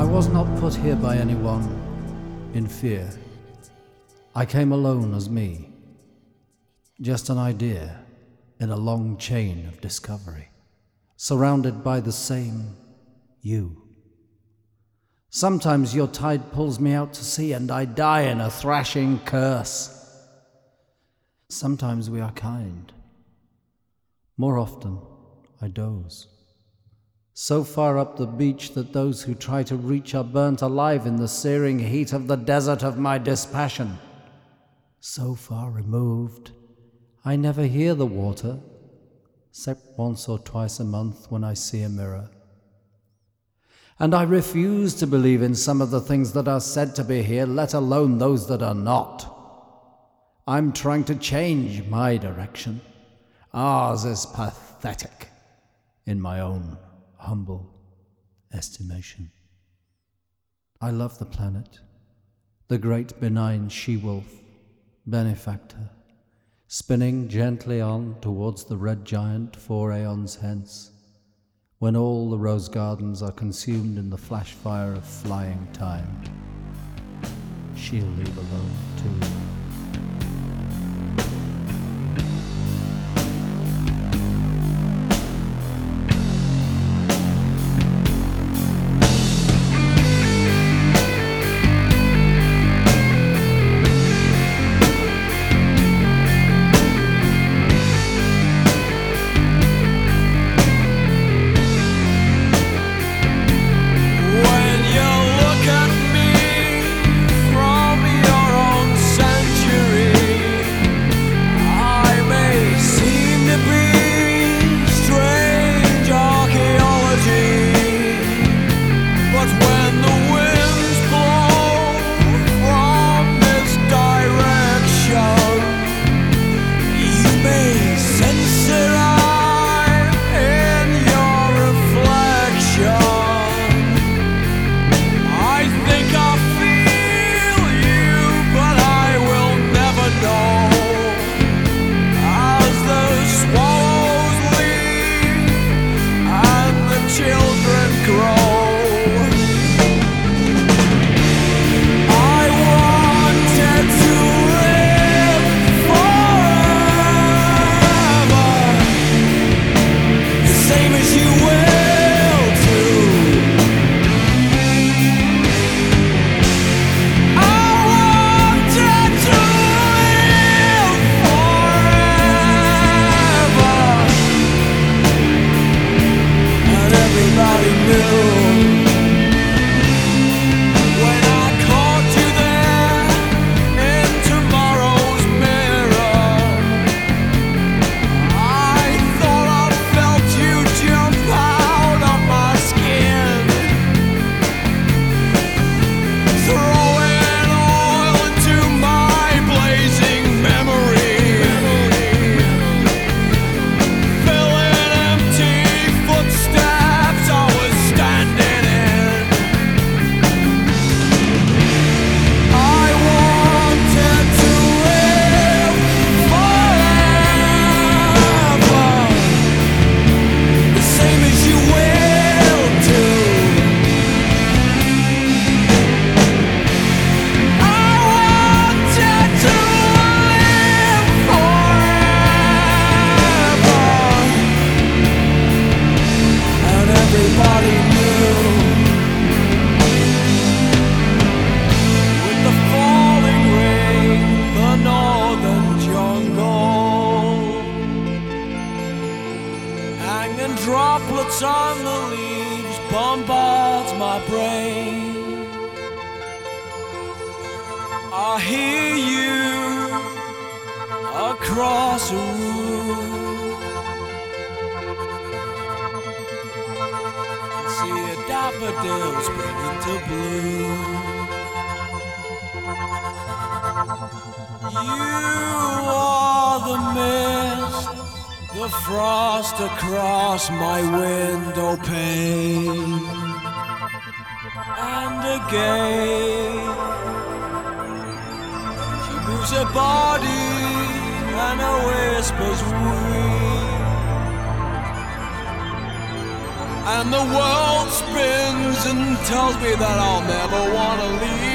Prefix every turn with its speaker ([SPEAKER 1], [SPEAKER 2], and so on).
[SPEAKER 1] I was not put here by anyone in fear. I came alone as me, just an idea in a long chain of discovery, surrounded by the same you. Sometimes your tide pulls me out to sea and I die in a thrashing curse. Sometimes we are kind. More often, I doze. So far up the beach that those who try to reach are burnt alive in the searing heat of the desert of my dispassion. So far removed, I never hear the water, except once or twice a month when I see a mirror. And I refuse to believe in some of the things that are said to be here, let alone those that are not. I'm trying to change my direction. Ours is pathetic, in my own humble estimation. I love the planet, the great benign she-wolf, benefactor, spinning gently on towards the red giant 4 aeons hence, when all the rose gardens are consumed in the flash fire of flying time. She'll leave alone too.
[SPEAKER 2] Droplets on the leaves bombards my brain. I hear you across a room. I see a daffodil spring into bloom. You are the mist, the frost across my window pane. And again, she moves her body and her whispers weep. and the world spins and tells me that I'll never want to leave.